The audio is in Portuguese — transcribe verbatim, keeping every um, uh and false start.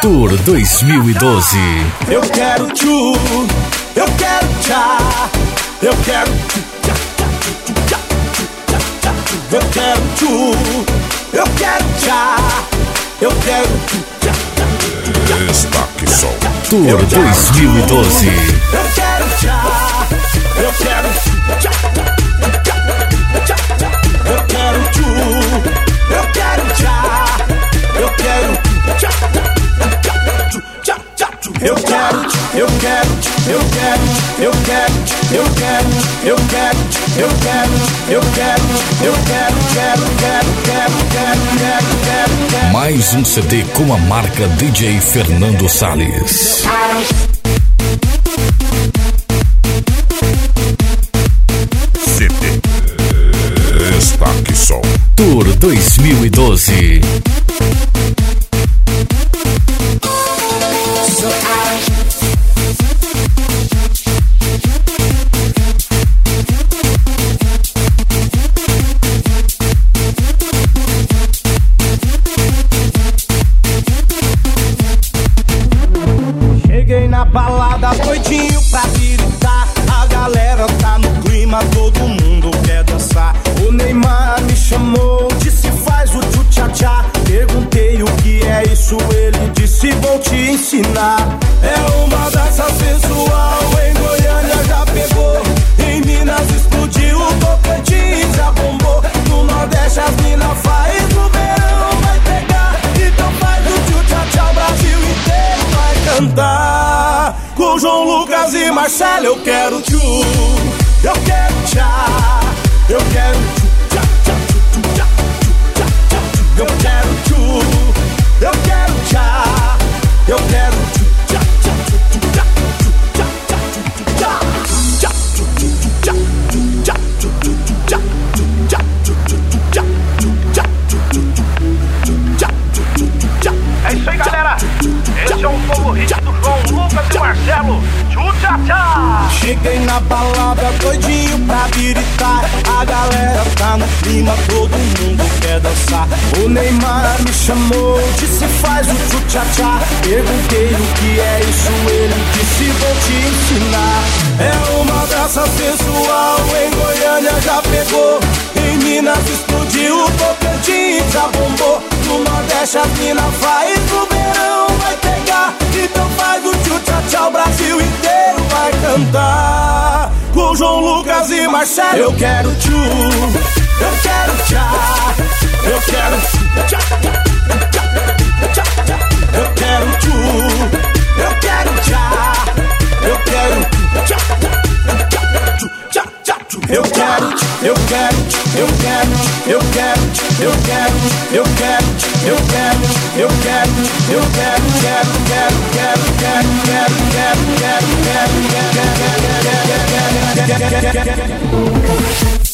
Tour dois mil e doze. Eu quero tchu, eu quero tchá, eu quero tchu, tchá, tchá, tchu, tchá, tchu, tchá, tchá, tchu. Eu quero tchu, eu quero tchá, eu quero tchu, tchá, tchá, tchu, tchá. Destaque Som Tour dois mil e doze. Eu quero tchá, eu quero tchu, tchá, tchá, tchá, eu quero tchu, eu quero tchá, eu quero tchá, tchá, tchá, tchá, tchu. Eu quero, eu quero, eu quero, eu quero, eu quero, eu quero, eu quero, eu quero, eu quero, quero, quero, quero, quero, quero, quero, quero. Mais um C D com a marca D J Fernando Salles. C D Destaque Som Tour dois mil e doze. Cheguei na balada doidinho pra gritar, a galera tá no clima, todo mundo quer dançar. O Neymar me chamou, disse faz o tchu-tchá-tchá. Perguntei o que é isso, ele disse vou te ensinar. É uma dança sensual, em Goiânia já pegou, em Minas explodiu, Tocantins já bombou, no Nordeste as minas faz, no verão vai pegar. Então faz o tchu-tchá-tchá, o Brasil inteiro vai cantar. Com João Lucas e Marcelo eu quero tchu, eu quero tchá, eu quero tchu, tchá, tchá, tchu, tchá, tchu, tchá, tchá, tchu. Eu quero tchu, eu quero tchá, eu quero tchu, tchá, tchá, tchu, tchá, tchu, tchá, tchá, tchu, tchá, tchá, tchu, tchu, tchá, tchu, tchá, tchu, tchu, tchá, tchu, tchá, tchu, tchu, tchá, tchu, tchá, tchu, tchu, tchá, tchu, tchu, tchá. É isso aí, galera. Esse é um novo hit do João Lucas e Marcelo. Tchu-tchá-tchá. Cheguei na balada doidinho pra gritar, a galera tá no clima, todo mundo quer dançar. O Neymar me chamou, disse faz o tchu-tchá-tchá. Perguntei o que é isso, ele disse vou te ensinar. É uma dança sensual, em Goiânia já pegou, em Minas explodiu, Tocantins já bombou, no Nordeste as minas faz, no verão vai pegar. Então faz o tchu-tchá-tchá, o Brasil inteiro vai cantar. Com João Lucas e Marcelo eu quero tchu, eu quero tchá, eu quero tchá, tchá, tchá, tchá. Eu quero tchu, eu quero tchá, eu quero tchá, tchá, tchá, tchu. Eu quero, eu quero, eu quero, eu quero, eu quero, eu quero, eu quero, eu quero, eu quero, quero, quero, quero, quero, quero, quero, quero, quero, quero, quero, quero, quero, quero, quero, quero, quero, quero.